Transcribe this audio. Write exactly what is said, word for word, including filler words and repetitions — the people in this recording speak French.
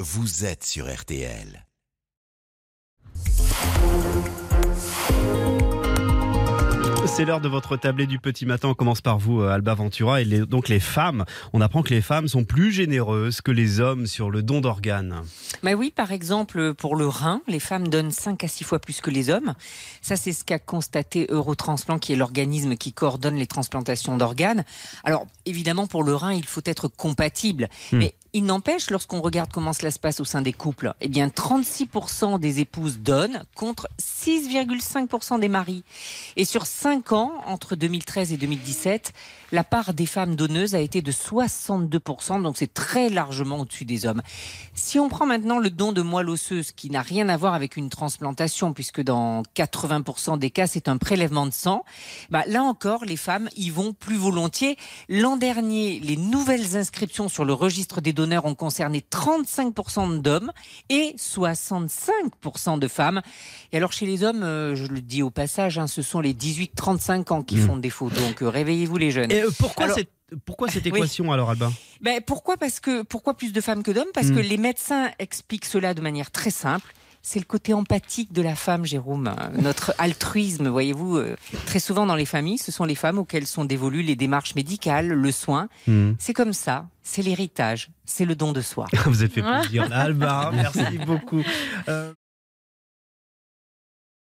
vous êtes sur R T L. C'est l'heure de votre tablée du petit matin. On commence par vous, Alba Ventura. Et les, donc les femmes, on apprend que les femmes sont plus généreuses que les hommes sur le don d'organes. Bah oui, par exemple, pour le rein, les femmes donnent cinq à six fois plus que les hommes. Ça, c'est ce qu'a constaté Eurotransplant, qui est l'organisme qui coordonne les transplantations d'organes. Alors, évidemment, pour le rein, il faut être compatible. Mmh. Mais il n'empêche, lorsqu'on regarde comment cela se passe au sein des couples, eh bien, trente-six pour cent des épouses donnent contre six virgule cinq pour cent des maris. Et sur cinq ans, entre deux mille treize et deux mille dix-sept, la part des femmes donneuses a été de soixante-deux pour cent, donc c'est très largement au-dessus des hommes. Si on prend maintenant le don de moelle osseuse, qui n'a rien à voir avec une transplantation, puisque dans quatre-vingts pour cent des cas, c'est un prélèvement de sang, bah, là encore, les femmes y vont plus volontiers. L'an dernier, les nouvelles inscriptions sur le registre des donneurs ont concerné trente-cinq pour cent d'hommes et soixante-cinq pour cent de femmes. Et alors chez les hommes, euh, je le dis au passage, hein, ce sont les dix-huit trente-cinq ans qui mmh. font défaut. Donc euh, réveillez-vous les jeunes. Et euh, pourquoi alors, cette... Pourquoi cette équation oui. alors, Alba ? ben, pourquoi, parce que, pourquoi plus de femmes que d'hommes ? Parce mmh. que les médecins expliquent cela de manière très simple. C'est le côté empathique de la femme, Jérôme. Notre altruisme, voyez-vous, euh, très souvent dans les familles, ce sont les femmes auxquelles sont dévolues les démarches médicales, le soin. Mmh. C'est comme ça, c'est l'héritage, c'est le don de soi. Vous avez fait plaisir, Alba. Merci beaucoup. Euh...